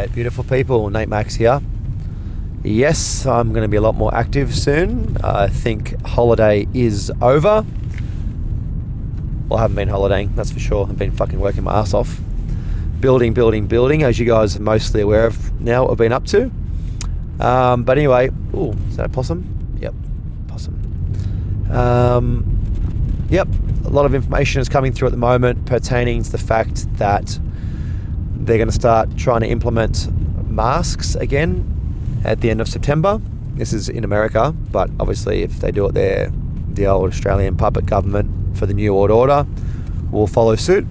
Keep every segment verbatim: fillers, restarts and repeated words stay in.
G'day, beautiful people. Nate Max here. Yes, I'm going to be a lot more active soon. I think holiday is over. Well, I haven't been holidaying, that's for sure. I've been fucking working my ass off. Building, building, building, as you guys are mostly aware of now what I've been up to. Um, but anyway, oh, is that a possum? Yep, possum. Um, yep, a lot of information is coming through at the moment pertaining to the fact that they're going to start trying to implement masks again at the end of September. This is in America, but obviously if they do it there, the old Australian puppet government for the New World Order will follow suit.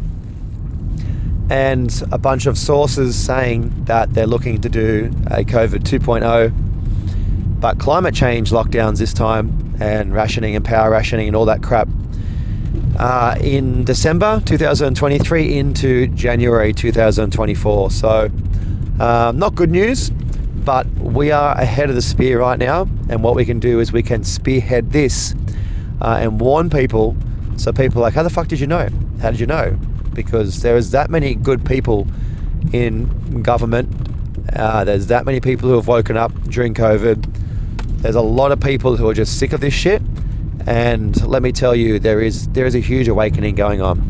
And a bunch of sources saying that they're looking to do a COVID two point oh, but climate change lockdowns this time, and rationing and power rationing and all that crap uh, in December two thousand twenty-three into January two thousand twenty-four. So um, not good news, but we are ahead of the spear right now, and what we can do is we can spearhead this uh, and warn people, so people are like, how the fuck did you know? How did you know? Because there is that many good people in government. Uh, there's that many people who have woken up during COVID. There's a lot of people who are just sick of this shit. And let me tell you, there is there is a huge awakening going on.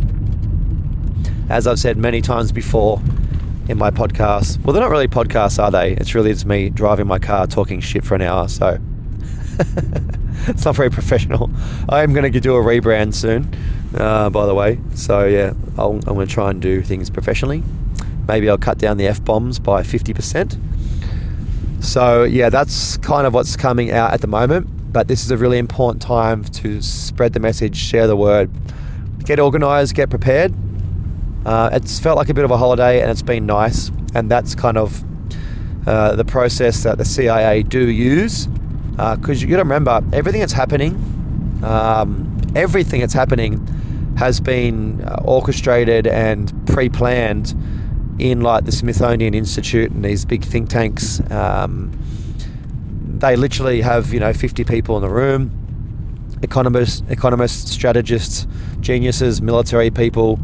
As I've said many times before in my podcast. Well, they're not really podcasts, are they? It's really just me driving my car talking shit for an hour. So it's not very professional. I am going to do a rebrand soon, uh, by the way. So yeah, I'll, I'm going to try and do things professionally. Maybe I'll cut down the F-bombs by fifty percent. So yeah, that's kind of what's coming out at the moment. But this is a really important time to spread the message, share the word, get organised, get prepared. Uh, it's felt like a bit of a holiday, and it's been nice. And that's kind of uh, the process that the C I A do use. Because uh, you got to remember, everything that's happening, um, everything that's happening has been uh, orchestrated and pre-planned in like the Smithsonian Institute and these big think tanks. Um, they literally have, you know, fifty people in the room, economists, economists, strategists, geniuses, military people,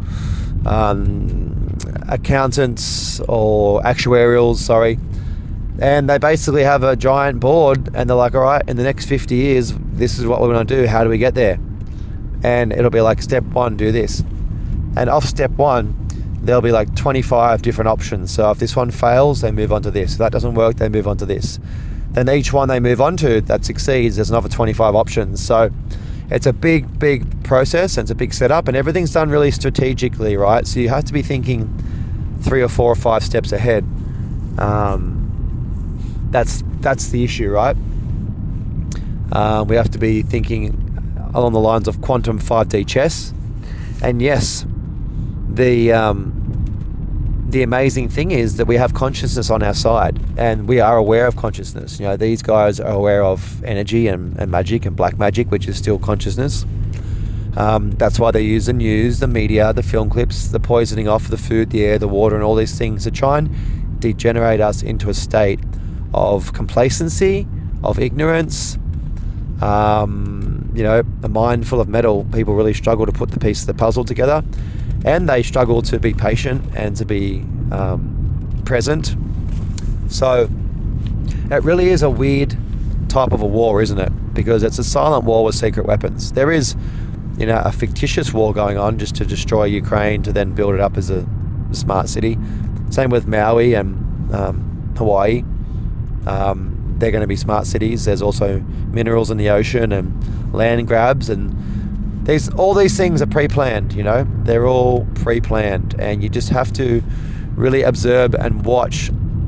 um, accountants or actuarials, sorry. And they basically have a giant board, and they're like, all right, in the next fifty years, this is what we're going to do. How do we get there? And it'll be like, step one, do this. And off step one, there'll be like twenty-five different options. So if this one fails, they move on to this. If that doesn't work, they move on to this. Then each one they move on to that succeeds, there's another twenty-five options. So it's a big, big process, and it's a big setup, and everything's done really strategically, right? So you have to be thinking three or four or five steps ahead. Um, That's that's the issue, right? Uh, we have to be thinking along the lines of quantum five D chess. And yes, the um, the amazing thing is that we have consciousness on our side, and we are aware of consciousness. You know, these guys are aware of energy and, and magic and black magic, which is still consciousness. Um, that's why they use the news, the media, the film clips, the poisoning off the food, the air, the water, and all these things to try and degenerate us into a state of complacency, of ignorance. Um, you know, a mind full of metal, people really struggle to put the piece of the puzzle together, and they struggle to be patient and to be um, present. So it really is a weird type of a war, isn't it? Because it's a silent war with secret weapons. There is, you know, a fictitious war going on just to destroy Ukraine to then build it up as a smart city. Same with Maui and um, Hawaii. Um, they're going to be smart cities. There's also minerals in the ocean and land grabs, and these all these things are pre-planned. You know, they're all pre-planned, and you just have to really observe and watch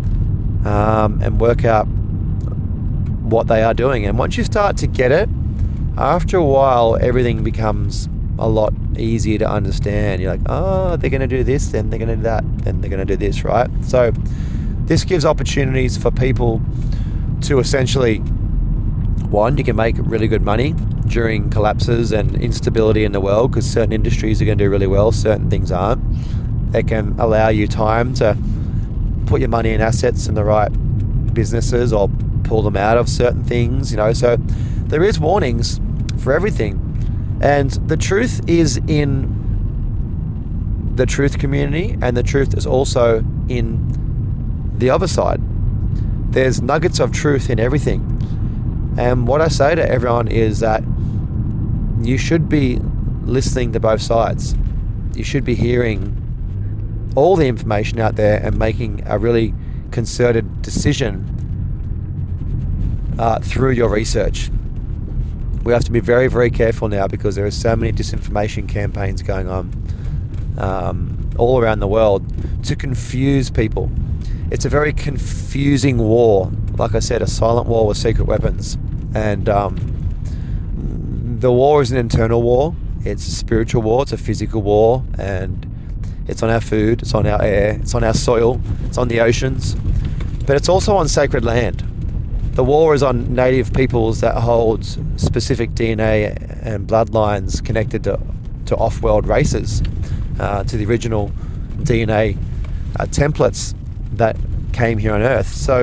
um, and work out what they are doing. And once you start to get it, after a while, everything becomes a lot easier to understand. You're like, oh, they're going to do this, then they're going to do that, then they're going to do this, right? So this gives opportunities for people to essentially, one, you can make really good money during collapses and instability in the world, because certain industries are going to do really well, certain things aren't. They can allow you time to put your money in assets in the right businesses or pull them out of certain things, you know. So there is warnings for everything. And the truth is in the truth community, and the truth is also in the other side. There's nuggets of truth in everything. And what I say to everyone is that you should be listening to both sides. You should be hearing all the information out there and making a really concerted decision uh, through your research. We have to be very, very careful now because there are so many disinformation campaigns going on um, all around the world to confuse people. It's a very confusing war. Like I said, a silent war with secret weapons. And um, the war is an internal war. It's a spiritual war. It's a physical war. And it's on our food. It's on our air. It's on our soil. It's on the oceans. But it's also on sacred land. The war is on native peoples that hold specific D N A and bloodlines connected to, to off-world races, uh, to the original D N A uh, templates that came here on Earth. So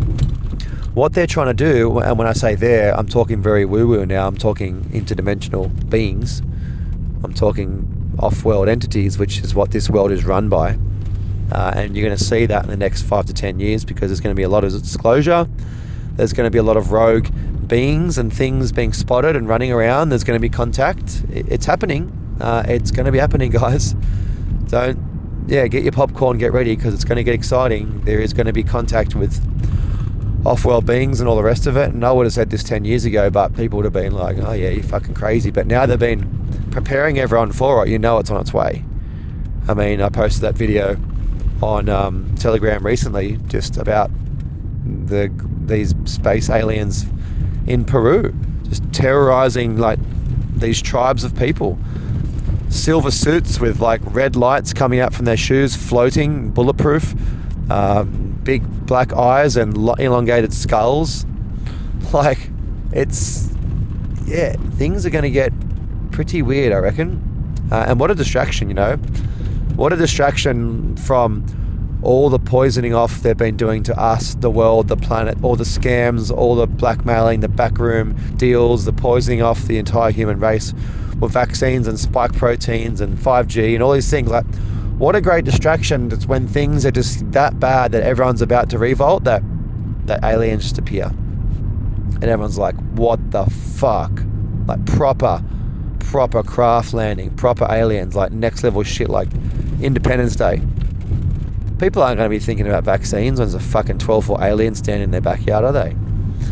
what they're trying to do, and when I say there, I'm talking very woo-woo now, I'm talking interdimensional beings, I'm talking off-world entities, which is what this world is run by. Uh, and you're going to see that in the next five to ten years because there's going to be a lot of disclosure. There's going to be a lot of rogue beings and things being spotted and running around. There's going to be contact. It's happening. Uh, it's going to be happening, guys. Don't, yeah, get your popcorn, get ready, because it's going to get exciting. There is going to be contact with off-world beings and all the rest of it. And I would have said this ten years ago, but people would have been like, oh yeah, you're fucking crazy. But now they've been preparing everyone for it. You know it's on its way. I mean, I posted that video on um, Telegram recently just about the these space aliens in Peru just terrorizing like these tribes of people. Silver suits with like red lights coming out from their shoes, floating, bulletproof, uh, big black eyes and elongated skulls. Like, it's, yeah, things are going to get pretty weird, I reckon. Uh, and what a distraction, you know? What a distraction from all the poisoning off they've been doing to us, the world, the planet, all the scams, all the blackmailing, the backroom deals, the poisoning off the entire human race with vaccines and spike proteins and five G and all these things. Like, what a great distraction. It's when things are just that bad that everyone's about to revolt that that aliens just appear. And everyone's like, what the fuck? Like proper, proper craft landing, proper aliens, like next level shit like Independence Day. People aren't going to be thinking about vaccines when there's a fucking twelve-foot alien standing in their backyard, are they?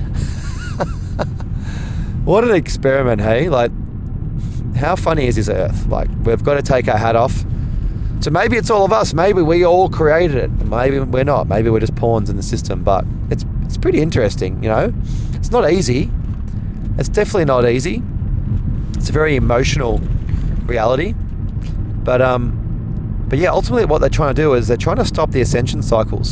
What an experiment, hey? Like, how funny is this Earth? Like, we've got to take our hat off. So maybe it's all of us. Maybe we all created it. Maybe we're not. Maybe we're just pawns in the system. But it's it's pretty interesting, you know? It's not easy. It's definitely not easy. It's a very emotional reality. But, um... But yeah, ultimately what they're trying to do is they're trying to stop the ascension cycles.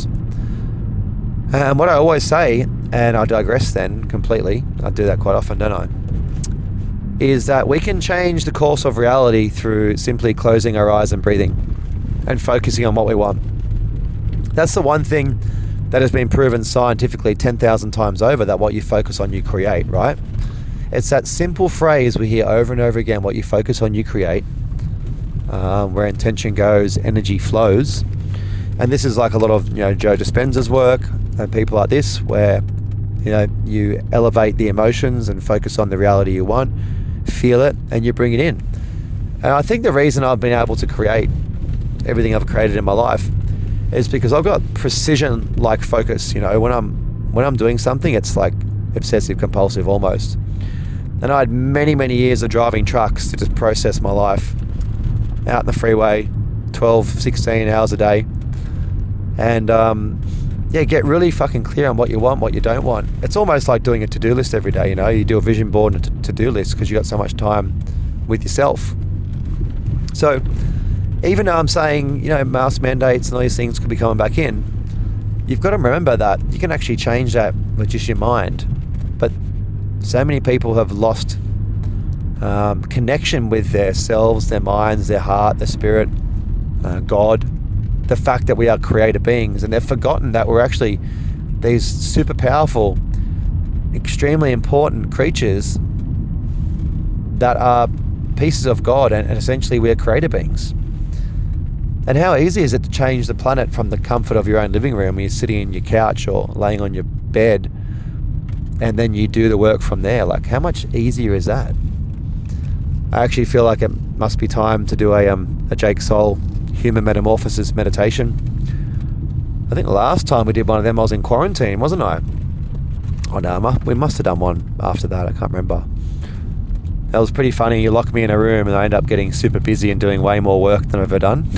And what I always say, and I digress then completely, I do that quite often, don't I, is that we can change the course of reality through simply closing our eyes and breathing and focusing on what we want. That's the one thing that has been proven scientifically ten thousand times over, that what you focus on, you create, right? It's that simple phrase we hear over and over again, what you focus on, you create. Um, where intention goes, energy flows. And this is like a lot of, you know, Joe Dispenza's work and people like this, where, you know, you elevate the emotions and focus on the reality you want, feel it, and you bring it in. And I think the reason I've been able to create everything I've created in my life is because I've got precision like focus. You know, when I'm when I'm doing something, it's like obsessive compulsive almost. And I had many, many years of driving trucks to just process my life out in the freeway, twelve, sixteen hours a day. And um, yeah, get really fucking clear on what you want, what you don't want. It's almost like doing a to-do list every day, you know? You do a vision board and a to-do list because you got so much time with yourself. So even though I'm saying, you know, mask mandates and all these things could be coming back in, you've got to remember that you can actually change that with just your mind. But so many people have lost Um, connection with their selves, their minds, their heart, their spirit, uh, God, the fact that we are creator beings, and they've forgotten that we're actually these super powerful, extremely important creatures that are pieces of God, and, and essentially we are creator beings. And how easy is it to change the planet from the comfort of your own living room when you're sitting in your couch or laying on your bed, and then you do the work from there? Like, how much easier is that? I actually feel like it must be time to do a um, a Jake Soul human metamorphosis meditation. I think the last time we did one of them I was in quarantine, wasn't I? Oh no, we must have done one after that, I can't remember. That was pretty funny. You lock me in a room and I end up getting super busy and doing way more work than I've ever done.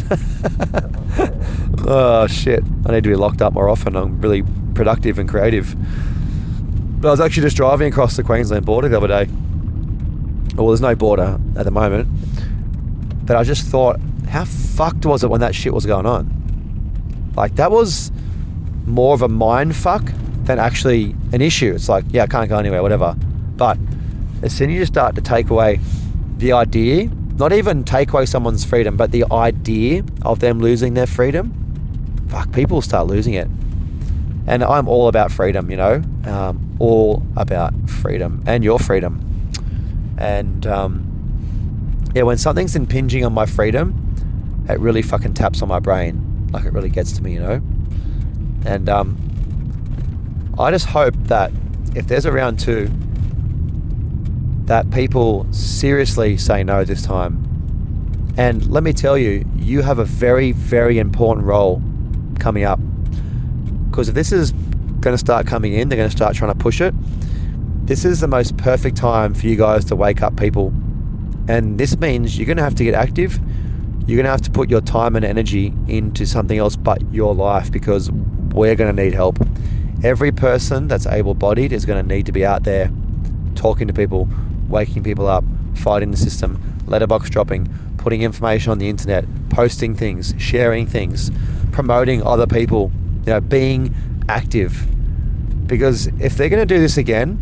Oh shit, I need to be locked up more often. I'm really productive and creative. But I was actually just driving across the Queensland border the other day. Well, there's no border at the moment. But I just thought, how fucked was it when that shit was going on? Like, that was more of a mind fuck than actually an issue. It's like, yeah, I can't go anywhere, whatever. But as soon as you start to take away the idea, not even take away someone's freedom, but the idea of them losing their freedom, fuck, people start losing it. And I'm all about freedom, you know, um, all about freedom and your freedom. And um, yeah, when something's impinging on my freedom, it really fucking taps on my brain. Like, it really gets to me, you know. And um, I just hope that if there's a round two, that people seriously say no this time. And let me tell you, you have a very, very important role coming up. Because if this is going to start coming in, they're going to start trying to push it. This is the most perfect time for you guys to wake up, people. And this means you're going to have to get active. You're going to have to put your time and energy into something else but your life, because we're going to need help. Every person that's able-bodied is going to need to be out there talking to people, waking people up, fighting the system, letterbox dropping, putting information on the internet, posting things, sharing things, promoting other people, you know, being active. Because if they're going to do this again,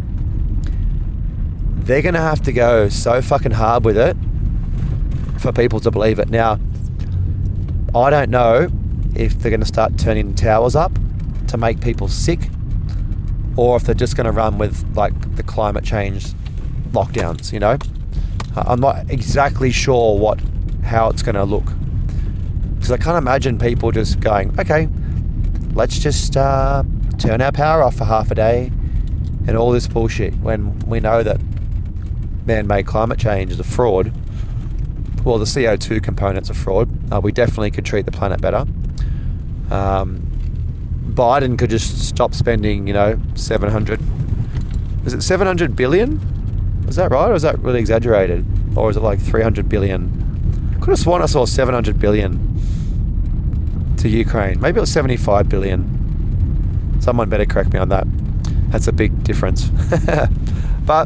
they're going to have to go so fucking hard with it for people to believe it. Now, I don't know if they're going to start turning towers up to make people sick, or if they're just going to run with like the climate change lockdowns, you know. I'm not exactly sure what how it's going to look, because I can't imagine people just going, okay, let's just uh, turn our power off for half a day and all this bullshit, when we know that man-made climate change is a fraud. Well, the C O two component's a fraud. Uh, we definitely could treat the planet better. Um, Biden could just stop spending, you know, seven hundred, is it seven hundred billion? Is that right? Or is that really exaggerated? Or is it like three hundred billion? I could have sworn I saw seven hundred billion to Ukraine. Maybe it was seventy-five billion. Someone better correct me on that. That's a big difference. But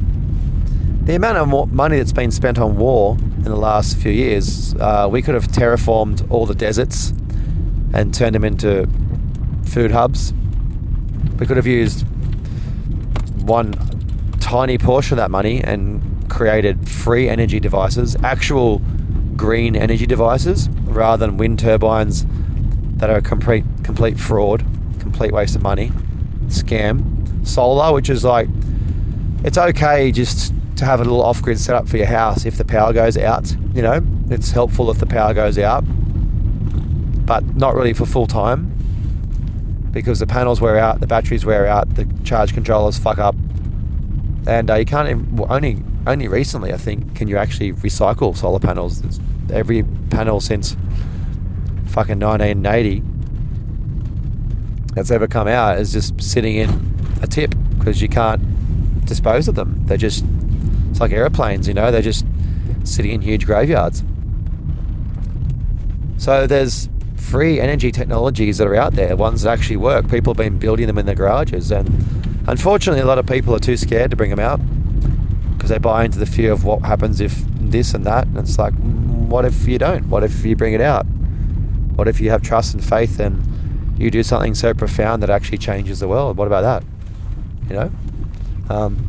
the amount of money that's been spent on war in the last few years, uh, we could have terraformed all the deserts and turned them into food hubs. We could have used one tiny portion of that money and created free energy devices, actual green energy devices, rather than wind turbines that are a complete complete fraud, complete waste of money, scam. Solar, which is like, it's okay just to have a little off-grid setup for your house if the power goes out, you know. It's helpful if the power goes out, but not really for full time, because the panels wear out, the batteries wear out, the charge controllers fuck up, and uh, you can't even, well, only only recently I think can you actually recycle solar panels. It's every panel since fucking nineteen eighty that's ever come out is just sitting in a tip, because you can't dispose of them. They're just, it's like airplanes, you know, they're just sitting in huge graveyards. So there's free energy technologies that are out there, ones that actually work. People have been building them in their garages, and unfortunately a lot of people are too scared to bring them out because they buy into the fear of what happens if this and that. And it's like, what if you don't? What if you bring it out? What if you have trust and faith and you do something so profound that actually changes the world? What about that? You know? Um,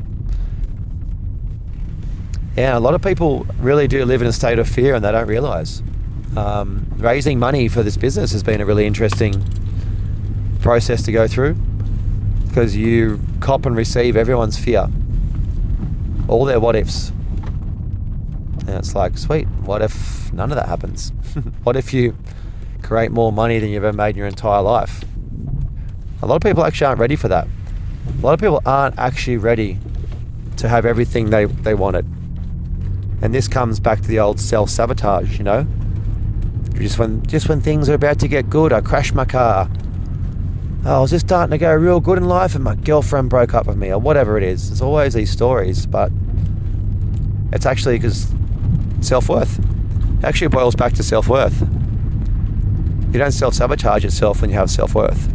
yeah, a lot of people really do live in a state of fear and they don't realise. Um, raising money for this business has been a really interesting process to go through, because you cop and receive everyone's fear, all their what ifs. And it's like, sweet, what if none of that happens? What if you create more money than you've ever made in your entire life? A lot of people actually aren't ready for that. A lot of people aren't actually ready to have everything they, they wanted. And this comes back to the old self-sabotage, you know? Just when just when things are about to get good, I crash my car. Oh, I was just starting to go real good in life and my girlfriend broke up with me, or whatever it is. There's always these stories, but it's actually because self-worth. It actually boils back to self-worth. You don't self-sabotage yourself when you have self-worth.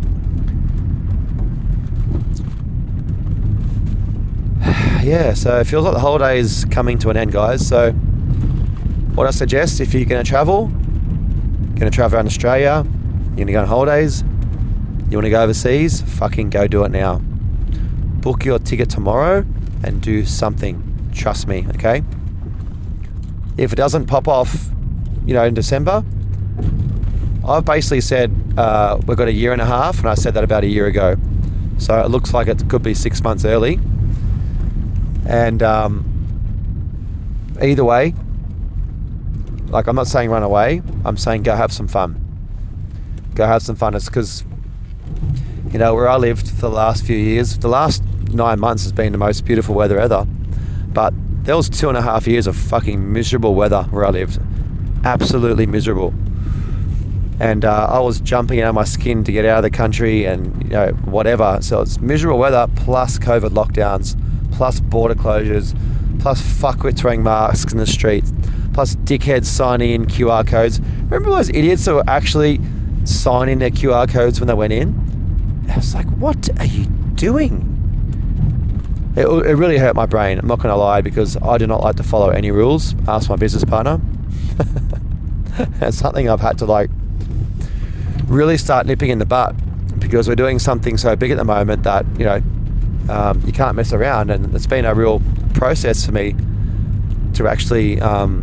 Yeah, so it feels like the holiday's coming to an end, guys. So what I suggest, if you're going to travel, you're going to travel around Australia, you're going to go on holidays, you want to go overseas, fucking go do it now. Book your ticket tomorrow and do something. Trust me, okay? If it doesn't pop off, you know, in December, I've basically said uh, we've got a year and a half, and I said that about a year ago. So it looks like it could be six months early. And um, either way, like, I'm not saying run away. I'm saying go have some fun. Go have some fun. It's because, you know, where I lived for the last few years, the last nine months has been the most beautiful weather ever. But there was two and a half years of fucking miserable weather where I lived. Absolutely miserable. And uh, I was jumping out of my skin to get out of the country and, you know, whatever. So it's miserable weather plus COVID lockdowns, plus border closures, plus fuckwits wearing masks in the streets, plus dickheads signing in Q R codes. Remember those idiots that were actually signing their Q R codes when they went in? I was like, what are you doing? It, it really hurt my brain, I'm not going to lie, because I do not like to follow any rules. Ask my business partner. It's something I've had to, like, really start nipping in the butt, because we're doing something so big at the moment that, you know, um, you can't mess around. And it's been a real process for me to actually, um,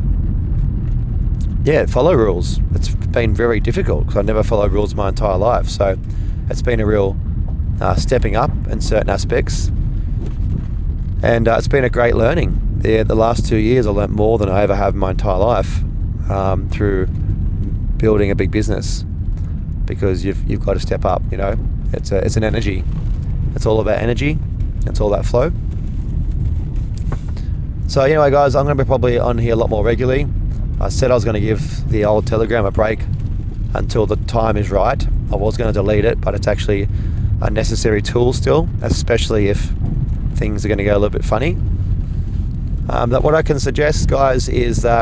yeah, follow rules. It's been very difficult because I never followed rules my entire life. So it's been a real uh, stepping up in certain aspects. And uh, it's been a great learning. Yeah, the last two years I learnt more than I ever have in my entire life um, through building a big business, because you've you've got to step up. You know, it's a, it's an energy. It's all about energy. It's all that flow. So anyway, guys, I'm going to be probably on here a lot more regularly. I said I was going to give the old Telegram a break until the time is right. I was going to delete it, but it's actually a necessary tool still, especially if things are going to go a little bit funny. Um, that what I can suggest, guys, is that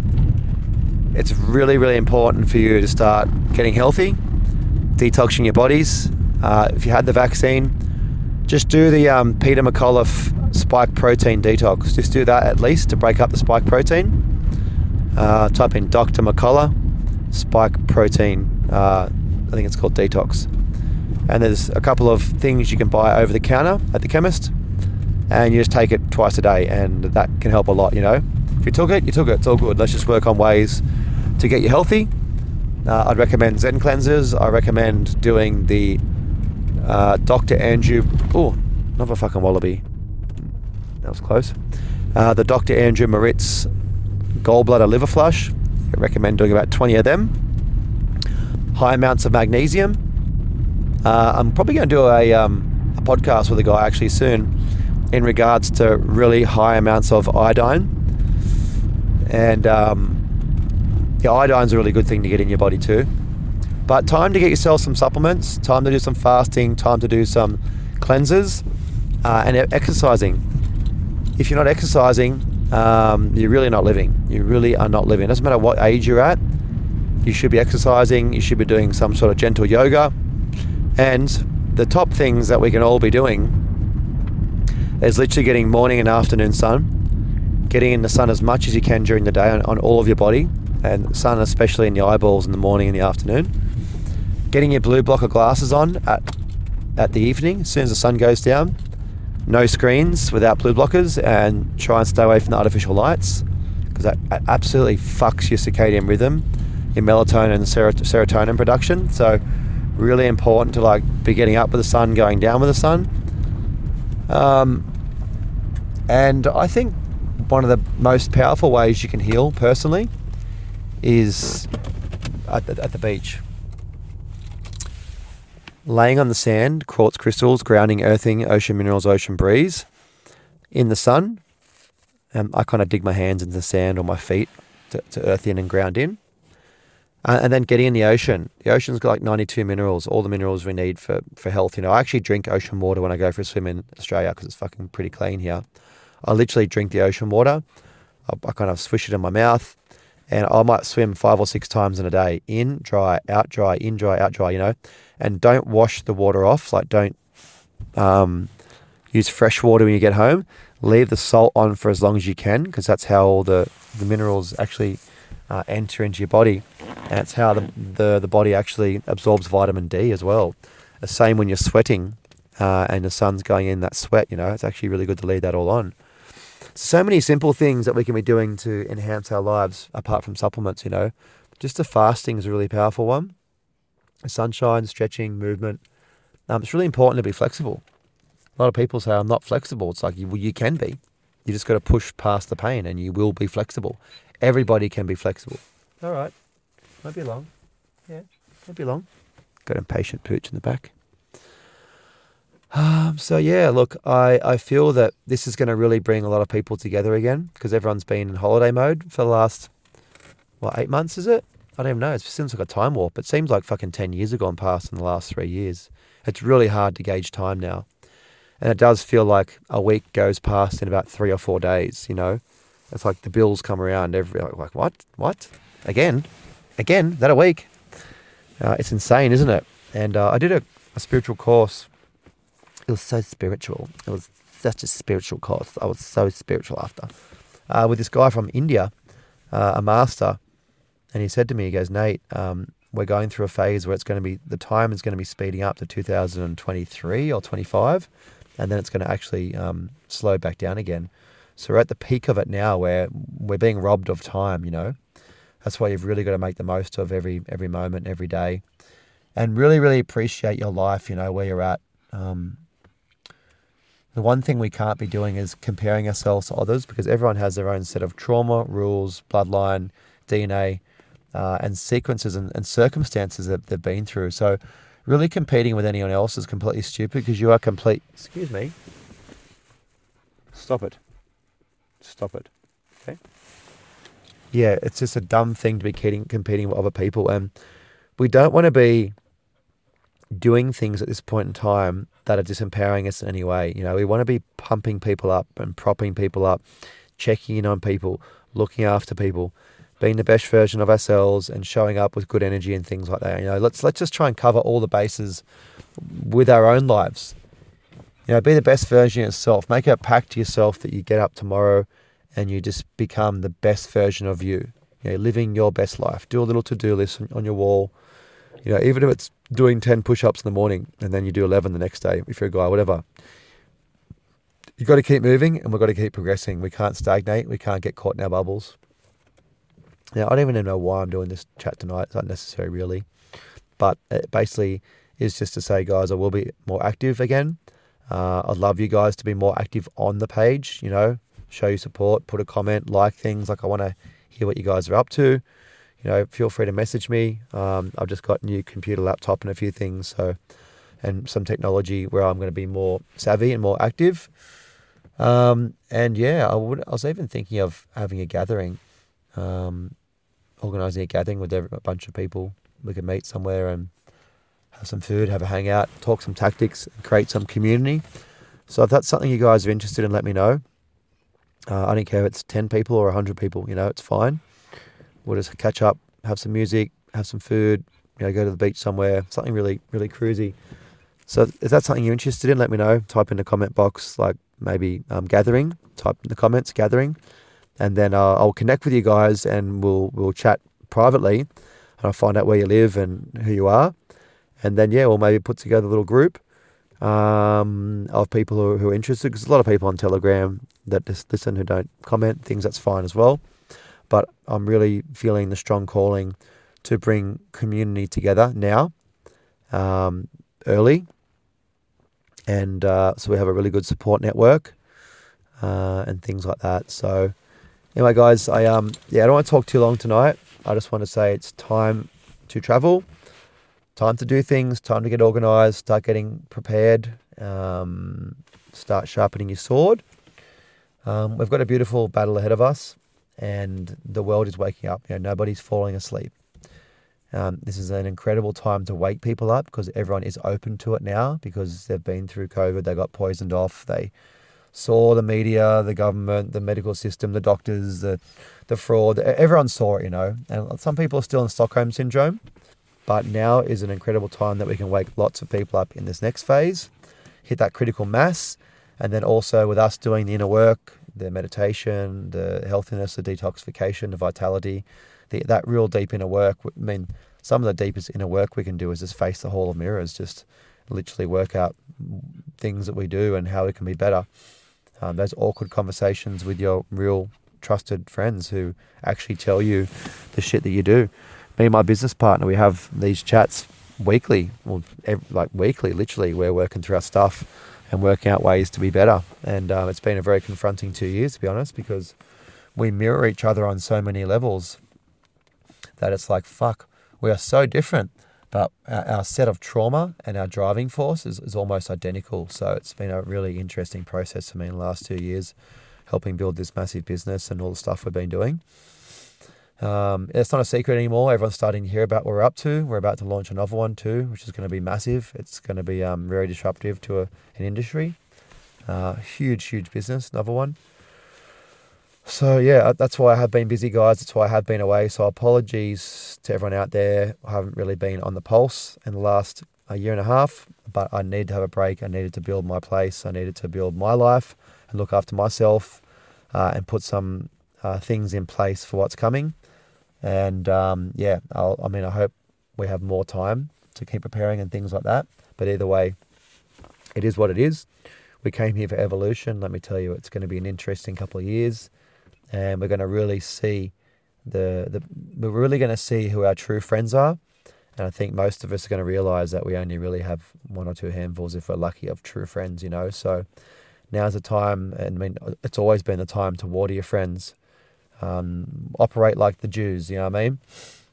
it's really, really important for you to start getting healthy, detoxing your bodies. Uh, if you had the vaccine, just do the um, Peter McAuliffe spike protein detox. Just do that at least to break up the spike protein. Uh, type in Doctor McCullough spike protein. Uh, I think it's called detox. And there's a couple of things you can buy over the counter at the chemist, and you just take it twice a day, and that can help a lot. You know, if you took it, you took it. It's all good. Let's just work on ways to get you healthy. Uh, I'd recommend Zen cleansers. I recommend doing the uh, Doctor Andrew. Oh, another fucking wallaby. That was close. Uh, the Doctor Andrew Moritz gallbladder liver flush. I recommend doing about twenty of them. High amounts of magnesium. Uh, I'm probably going to do a, um, a podcast with a guy actually soon in regards to really high amounts of iodine. And um, yeah, iodine's a really good thing to get in your body too. But time to get yourself some supplements, time to do some fasting, time to do some cleansers, uh, and exercising. If you're not exercising, um, you're really not living. You really are not living. It doesn't matter what age you're at, you should be exercising, you should be doing some sort of gentle yoga. And the top things that we can all be doing is literally getting morning and afternoon sun, getting in the sun as much as you can during the day on, on all of your body, and sun especially in the eyeballs in the morning and the afternoon. Getting your blue blocker glasses on at, at the evening, as soon as the sun goes down. No screens without blue blockers, and try and stay away from the artificial lights, because that absolutely fucks your circadian rhythm, your melatonin and serotonin production. So really important to like be getting up with the sun, going down with the sun. Um, and I think one of the most powerful ways you can heal personally is at the, at the beach. Laying on the sand, quartz crystals, grounding, earthing, ocean minerals, ocean breeze, in the sun. Um, I kind of dig my hands into the sand or my feet to, to earth in and ground in. Uh, and then getting in the ocean. The ocean's got like ninety-two minerals, all the minerals we need for, for health. You know, I actually drink ocean water when I go for a swim in Australia because it's fucking pretty clean here. I literally drink the ocean water. I, I kind of swish it in my mouth, and I might swim five or six times in a day. In, dry, out, dry, in, dry, out, dry, you know. And don't wash the water off. Like, don't um, use fresh water when you get home. Leave the salt on for as long as you can, because that's how all the, the minerals actually uh, enter into your body. And it's how the, the, the body actually absorbs vitamin D as well. The same when you're sweating uh, and the sun's going in that sweat, you know, it's actually really good to leave that all on. So many simple things that we can be doing to enhance our lives apart from supplements, you know. Just the fasting is a really powerful one. Sunshine, stretching, movement. Um, it's really important to be flexible. A lot of people say, I'm not flexible. It's like, you, well, you can be. You just got to push past the pain and you will be flexible. Everybody can be flexible. All right. Won't be long. Yeah, won't be long. Got an impatient pooch in the back. Um, so yeah, look, I, I feel that this is going to really bring a lot of people together again, because everyone's been in holiday mode for the last, what, eight months, is it? I don't even know. It seems like a time warp. It seems like fucking ten years have gone past in the last three years. It's really hard to gauge time now. And it does feel like a week goes past in about three or four days, you know? It's like the bills come around every, like, what? What? Again? Again? That a week? Uh, it's insane, isn't it? And uh, I did a, a spiritual course. It was so spiritual. It was such a spiritual course. I was so spiritual after. Uh, with this guy from India, uh, a master. And he said to me, he goes, Nate, um, we're going through a phase where it's going to be, the time is going to be speeding up to two thousand twenty-three or twenty-five. And then it's going to actually um, slow back down again. So we're at the peak of it now, where we're being robbed of time, you know. That's why you've really got to make the most of every every moment, every day. And really, really appreciate your life, you know, where you're at. Um, the one thing we can't be doing is comparing ourselves to others, because everyone has their own set of trauma, rules, bloodline, D N A, uh, and sequences and, and circumstances that they've been through. So really competing with anyone else is completely stupid, because you are complete... Excuse me. Stop it. Stop it. Okay? Yeah, it's just a dumb thing to be competing, competing with other people. And we don't want to be doing things at this point in time that are disempowering us in any way. You know, we want to be pumping people up and propping people up, checking in on people, looking after people, being the best version of ourselves and showing up with good energy and things like that. You know, let's let's just try and cover all the bases with our own lives. You know, be the best version of yourself. Make a pact to yourself that you get up tomorrow and you just become the best version of you. You know, living your best life. Do a little to-do list on your wall. You know, even if it's doing ten push-ups in the morning and then you do eleven the next day, if you're a guy, whatever. You've got to keep moving and we've got to keep progressing. We can't stagnate. We can't get caught in our bubbles. Now, I don't even know why I'm doing this chat tonight. It's not necessary, really. But it basically is just to say, guys, I will be more active again. Uh, I'd love you guys to be more active on the page, you know, show you support, put a comment, like things. Like, I want to hear what you guys are up to. You know, feel free to message me. Um, I've just got a new computer, laptop and a few things. So, and some technology where I'm going to be more savvy and more active. Um, and yeah, I would, I was even thinking of having a gathering. Um, organising a gathering with every, a bunch of people. We could meet somewhere and have some food, have a hangout, talk some tactics, and create some community. So if that's something you guys are interested in, let me know. Uh, I don't care if it's ten people or one hundred people, you know, it's fine. We'll just catch up, have some music, have some food, you know, go to the beach somewhere, something really, really cruisy. So if that's something you're interested in, let me know. Type in the comment box, like maybe um, gathering, type in the comments, gathering. And then uh, I'll connect with you guys and we'll we'll chat privately. And I'll find out where you live and who you are. And then, yeah, we'll maybe put together a little group um, of people who are, who are interested. Because there's a lot of people on Telegram that just listen who don't comment things. That's fine as well. But I'm really feeling the strong calling to bring community together now, um, early. And uh, so we have a really good support network. uh, and things like that. So anyway, guys, I um yeah, I don't want to talk too long tonight. I just want to say it's time to travel, time to do things, time to get organised, start getting prepared, um, start sharpening your sword. Um, we've got a beautiful battle ahead of us, and the world is waking up. You know, nobody's falling asleep. Um, this is an incredible time to wake people up because everyone is open to it now because they've been through COVID, they got poisoned off, they saw the media, the government, the medical system, the doctors, the the fraud. Everyone saw it, you know. And some people are still in Stockholm Syndrome, but now is an incredible time that we can wake lots of people up in this next phase, hit that critical mass, and then also with us doing the inner work, the meditation, the healthiness, the detoxification, the vitality, the, that real deep inner work. I mean, some of the deepest inner work we can do is just face the hall of mirrors, just literally work out things that we do and how we can be better. Um, those awkward conversations with your real trusted friends who actually tell you the shit that you do. Me and my business partner, we have these chats weekly, well, every, like weekly, literally. We're working through our stuff and working out ways to be better. And um, it's been a very confronting two years, to be honest, because we mirror each other on so many levels that it's like, fuck, we are so different. But our, our set of trauma and our driving force is, is almost identical. So it's been a really interesting process for me in the last two years, helping build this massive business and all the stuff we've been doing. Um, it's not a secret anymore. Everyone's starting to hear about what we're up to. We're about to launch another one too, which is going to be massive. It's going to be um, very disruptive to a, an industry. Uh, huge, huge business, another one. So yeah, that's why I have been busy, guys. That's why I have been away. So apologies to everyone out there. I haven't really been on the pulse in the last a year and a half, but I needed to have a break. I needed to build my place. I needed to build my life and look after myself uh, and put some uh, things in place for what's coming. And um, yeah, I'll, I mean, I hope we have more time to keep preparing and things like that. But either way, it is what it is. We came here for evolution. Let me tell you, it's going to be an interesting couple of years. And we're going to really see the, the we're really going to see who our true friends are. And I think most of us are going to realize that we only really have one or two handfuls, if we're lucky, of true friends, you know. So now's the time, and I mean, it's always been the time to water your friends. Um, operate like the Jews, you know what I mean?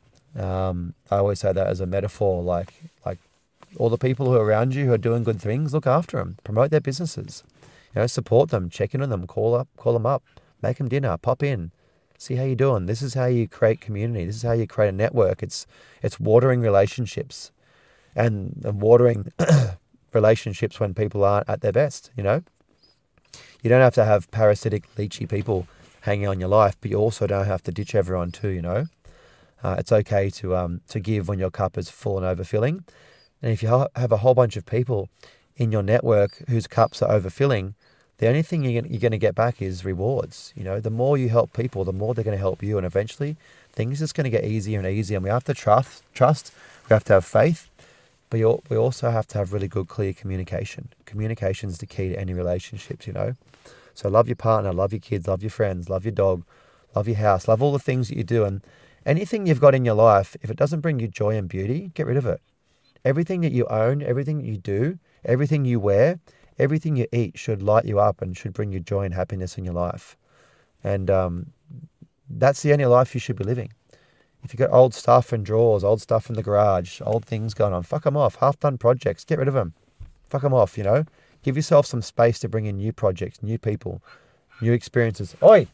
Um, I always say that as a metaphor, like like all the people who are around you who are doing good things, look after them, promote their businesses, you know, support them, check in on them, call up, call them up. Make them dinner, pop in, see how you're doing. This is how you create community. This is how you create a network. It's it's watering relationships and, and watering relationships when people aren't at their best, you know. You don't have to have parasitic, leechy people hanging on your life, but you also don't have to ditch everyone too, you know. Uh, it's okay to um to give when your cup is full and overfilling. And if you ha- have a whole bunch of people in your network whose cups are overfilling, the only thing you're going to get back is rewards. You know, the more you help people, the more they're going to help you. And eventually things are just going to get easier and easier. And we have to trust, trust. We have to have faith. But you, we also have to have really good, clear communication. Communication is the key to any relationships, you know. So love your partner, love your kids, love your friends, love your dog, love your house, love all the things that you do. And anything you've got in your life, if it doesn't bring you joy and beauty, get rid of it. Everything that you own, everything that you do, everything you wear, everything you eat should light you up and should bring you joy and happiness in your life. And um, that's the only life you should be living. If you've got old stuff in drawers, old stuff in the garage, old things going on, fuck them off. Half-done projects, get rid of them. Fuck them off, you know. Give yourself some space to bring in new projects, new people, new experiences. Oi!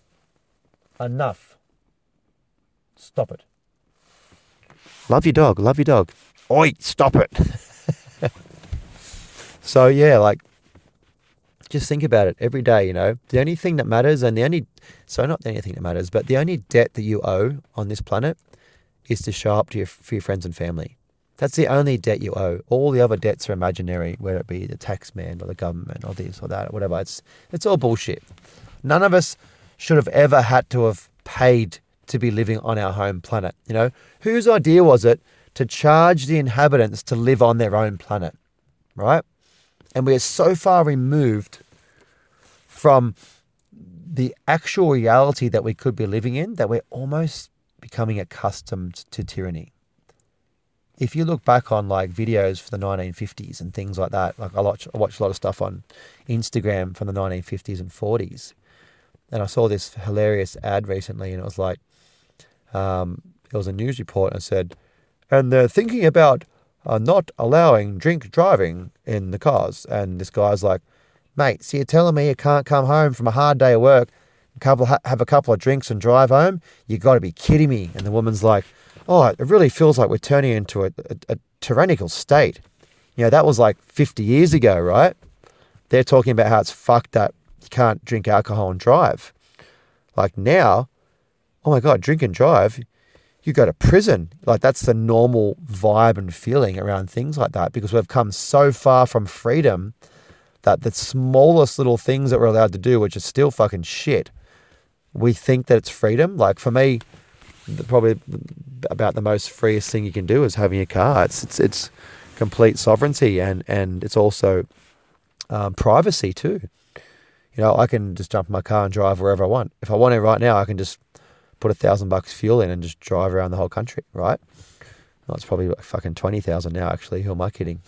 Enough. Stop it. Love your dog, love your dog. Oi, stop it. So yeah, like, just think about it every day, you know. The only thing that matters, and the only, so not the only thing that matters, but the only debt that you owe on this planet is to show up to your, for your friends and family. That's the only debt you owe. All the other debts are imaginary, whether it be the tax man or the government or this or that or whatever. It's, it's all bullshit. None of us should have ever had to have paid to be living on our home planet, you know. Whose idea was it to charge the inhabitants to live on their own planet, right? And we are so far removed from the actual reality that we could be living in that we're almost becoming accustomed to tyranny. If you look back on like videos for the nineteen fifties and things like that, like I watch, I watch a lot of stuff on Instagram from the nineteen fifties and forties, And I saw this hilarious ad recently, and it was like, um, it was a news report, and it said, and they're thinking about uh, not allowing drink driving in the cars. And this guy's like, mate, so you're telling me you can't come home from a hard day of work, a couple have a couple of drinks and drive home? You got to be kidding me. And the woman's like, oh, it really feels like we're turning into a, a, a tyrannical state. You know, that was like fifty years ago, right? They're talking about how it's fucked that you can't drink alcohol and drive. Like now, oh my God, drink and drive, you go to prison. Like that's the normal vibe and feeling around things like that, because we've come so far from freedom that the smallest little things that we're allowed to do, which is still fucking shit, we think that it's freedom. Like for me, the, probably about the most freest thing you can do is having a car. It's it's, it's complete sovereignty, and, and it's also um, privacy too. You know, I can just jump in my car and drive wherever I want. If I want to right now, I can just put a thousand bucks fuel in and just drive around the whole country, right? Well, it's probably like fucking twenty thousand now, actually. Who am I kidding?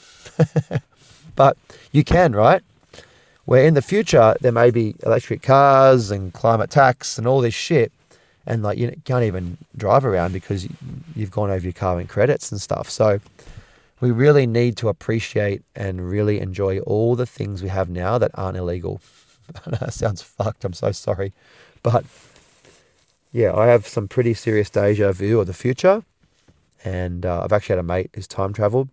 But you can, right? Where in the future, there may be electric cars and climate tax and all this shit. And like you can't even drive around because you've gone over your carbon credits and stuff. So we really need to appreciate and really enjoy all the things we have now that aren't illegal. I know that sounds fucked. I'm so sorry. But yeah, I have some pretty serious deja vu of the future. And uh, I've actually had a mate who's time traveled.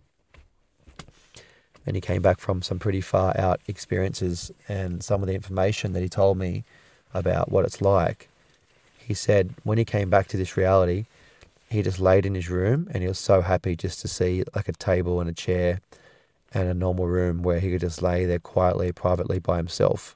And he came back from some pretty far out experiences, and some of the information that he told me about what it's like. He said when he came back to this reality, he just laid in his room and he was so happy just to see like a table and a chair and a normal room where he could just lay there quietly, privately by himself.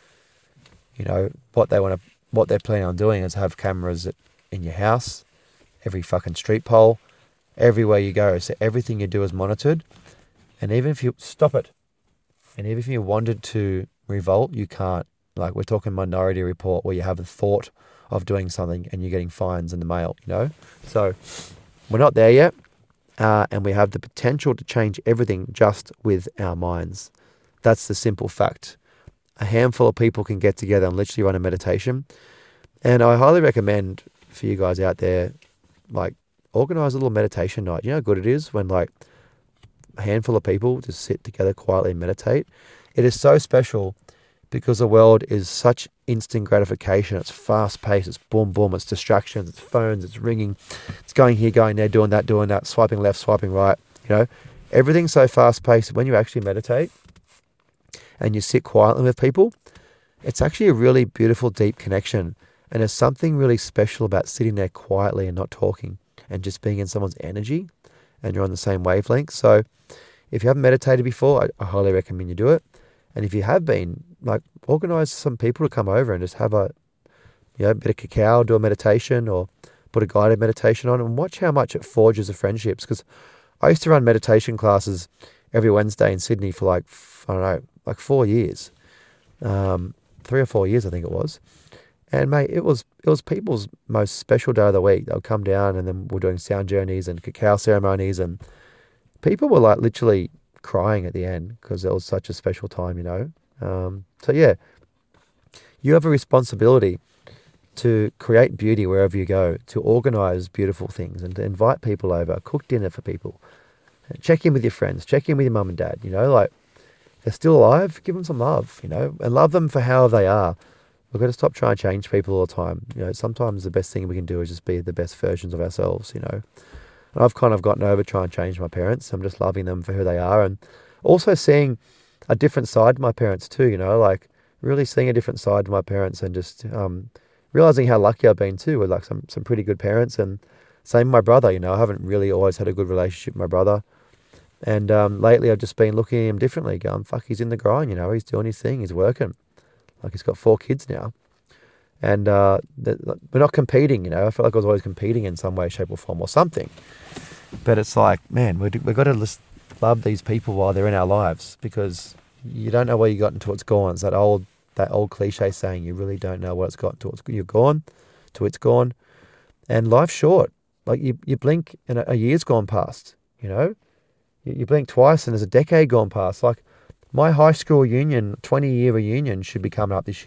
You know, what they want to, what they're planning on doing is have cameras in your house, every fucking street pole, everywhere you go. So everything you do is monitored. And even if you stop it, and even if you wanted to revolt, you can't. Like we're talking Minority Report, where you have a thought of doing something and you're getting fines in the mail, you know? So we're not there yet. Uh, and we have the potential to change everything just with our minds. That's the simple fact. A handful of people can get together and literally run a meditation. And I highly recommend for you guys out there, like organize a little meditation night. You know how good it is when like a handful of people just sit together quietly and meditate. It is so special because the world is such instant gratification. It's fast paced. It's boom, boom. It's distractions. It's phones. It's ringing. It's going here, going there, doing that, doing that, swiping left, swiping right. You know, everything's so fast paced. When you actually meditate and you sit quietly with people, it's actually a really beautiful, deep connection. And there's something really special about sitting there quietly and not talking and just being in someone's energy, and you're on the same wavelength. So if you haven't meditated before, I, I highly recommend you do it. And if you have been, like, organize some people to come over and just have a, you know, bit of cacao, do a meditation, or put a guided meditation on, and watch how much it forges the friendships. Because I used to run meditation classes every Wednesday in Sydney for like, I don't know, like four years, um, three or four years, I think it was. And mate, it was it was people's most special day of the week. They'll come down, and then we're doing sound journeys and cacao ceremonies, and people were like literally crying at the end because it was such a special time, you know. Um, so yeah, you have a responsibility to create beauty wherever you go, to organize beautiful things, and to invite people over, cook dinner for people, check in with your friends, check in with your mum and dad. You know, like they're still alive, give them some love, you know, and love them for how they are. We've got to stop trying to change people all the time. You know, sometimes the best thing we can do is just be the best versions of ourselves, you know. And I've kind of gotten over trying to change my parents. I'm just loving them for who they are, and also seeing a different side to my parents too, you know, like really seeing a different side to my parents, and just um, realizing how lucky I've been too with like some, some pretty good parents. And same with my brother, you know, I haven't really always had a good relationship with my brother. And um, lately I've just been looking at him differently, going, fuck, he's in the grind, you know, he's doing his thing, he's working. Like he's got four kids now, and uh, we're not competing. You know, I feel like I was always competing in some way, shape, or form, or something. But it's like, man, we we've got to love these people while they're in our lives, because you don't know where you got until it's gone. It's that old that old cliche saying, you really don't know what it's got until it's you're gone, till it's gone. And life's short. Like you, you blink and a, a year's gone past. You know, you, you blink twice and there's a decade gone past. Like. My high school reunion, twenty-year reunion should be coming up this year.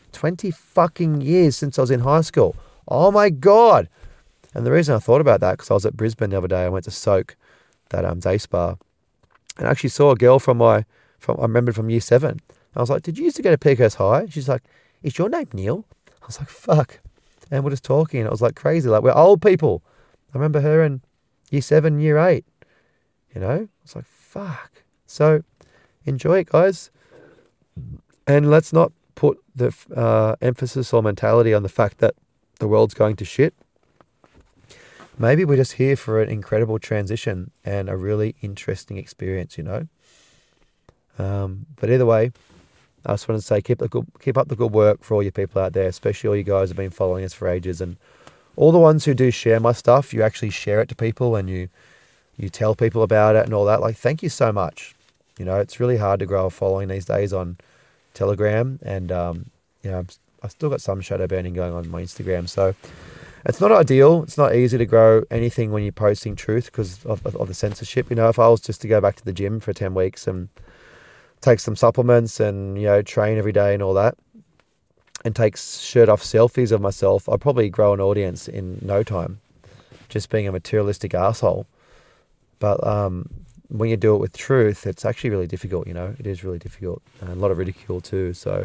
twenty fucking years since I was in high school. Oh my God. And the reason I thought about that, because I was at Brisbane the other day, I went to soak that um, day spa, and I actually saw a girl from my, from I remember from year seven. I was like, did you used to go to Peakhurst High? She's like, is your name Neil? I was like, fuck. And we're just talking, and it was like crazy. Like, we're old people. I remember her in year seven, year eight. You know? It's like, fuck. So, enjoy it, guys. And let's not put the uh, emphasis or mentality on the fact that the world's going to shit. Maybe we're just here for an incredible transition and a really interesting experience, you know? Um, but either way, I just want to say keep the good, keep up the good work for all you people out there, especially all you guys who have been following us for ages, and all the ones who do share my stuff. You actually share it to people, and you you tell people about it and all that. Like, thank you so much. You know, it's really hard to grow a following these days on Telegram, and um, you know, I've still got some shadow banning going on my Instagram, so it's not ideal. It's not easy to grow anything when you're posting truth because of, of, of the censorship. You know, if I was just to go back to the gym for ten weeks and take some supplements and, you know, train every day and all that, and take shirt off selfies of myself, I'd probably grow an audience in no time, just being a materialistic asshole. But um, when you do it with truth, it's actually really difficult, you know. It is really difficult. And a lot of ridicule too, so.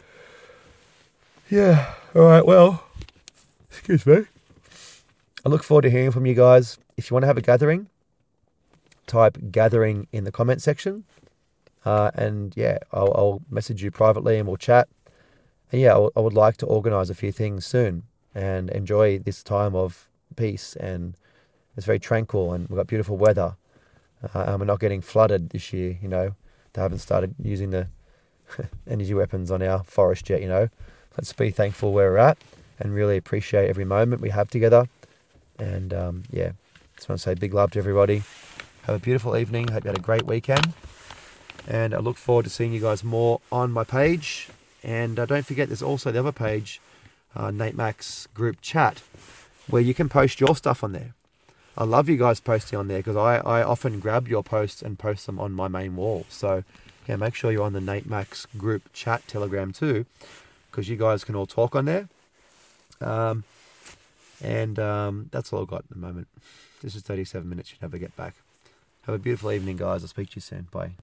Yeah, all right, well, excuse me. I look forward to hearing from you guys. If you want to have a gathering, type gathering in the comment section. Uh, and yeah, I'll, I'll message you privately and we'll chat. And yeah, I, I would like to organise a few things soon and enjoy this time of peace. And it's very tranquil and we've got beautiful weather. Uh, and we're not getting flooded this year, you know. They haven't started using the energy weapons on our forest yet, you know. Let's be thankful where we're at and really appreciate every moment we have together. And um, yeah, just want to say big love to everybody. Have a beautiful evening. Hope you had a great weekend. And I look forward to seeing you guys more on my page. And uh, don't forget, there's also the other page, uh, Nate Max Group Chat, where you can post your stuff on there. I love you guys posting on there because I, I often grab your posts and post them on my main wall. So yeah, make sure you're on the Nate Max Group Chat Telegram too, because you guys can all talk on there. Um, and um, that's all I've got at the moment. This is thirty-seven minutes. You never get back. Have a beautiful evening, guys. I'll speak to you soon. Bye.